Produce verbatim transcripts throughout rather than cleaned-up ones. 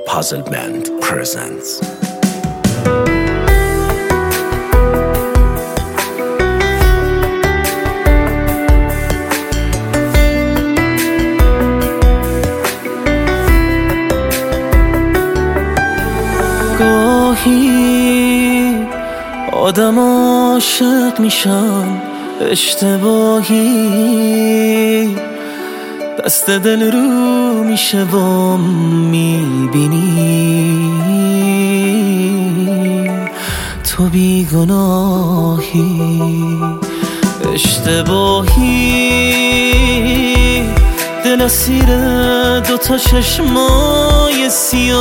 Puzzle Band presents. گاهی آدم عاشق میشم اشتباهی، دست دل رو میشه و میبینی تو بیگناهی. اشتباهی دل اسیر دوتا چشمای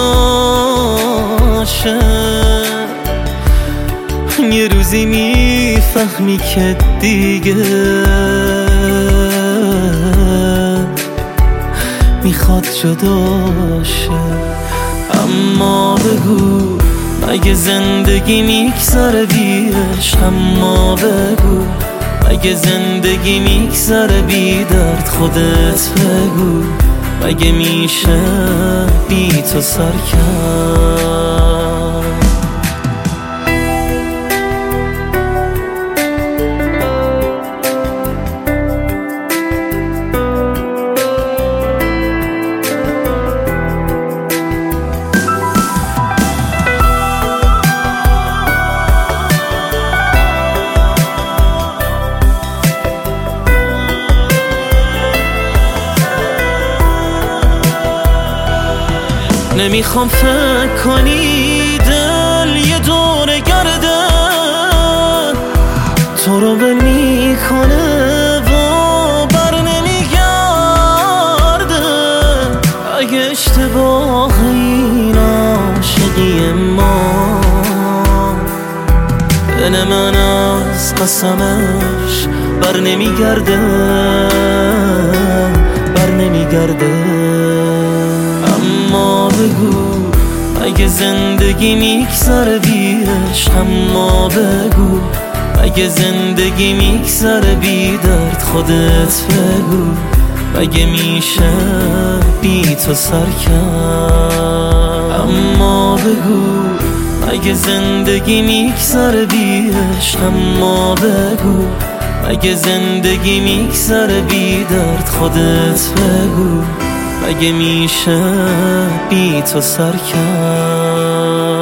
سیاشه، یه روزی میفهمی که دیگه میخواد جداشه. اما بگو مگه زندگی میگذره بی عشق؟ اما بگو مگه زندگی میگذره بی درد؟ خودت بگو مگه میشه بی تو سر کرد؟ نمیخوام فکر کنی دل یه دور گرده تو رو ول میکنه و بر نمیگرده. اگه اشتباه این عاشقی ما دل من از قسمش بر نمیگرده بر نمیگرده. اما بگو مگه زندگی میگذره بی عشق؟ اما بگو مگه زندگی میگذره بی درد؟ خودت بگو مگه میشه بی تو سر کرد؟ اما بگو مگه زندگی میگذره بی عشق؟ اما بگو مگه زندگی میگذره بی درد؟ خودت بگو مگه میشه بی تو سر کرد؟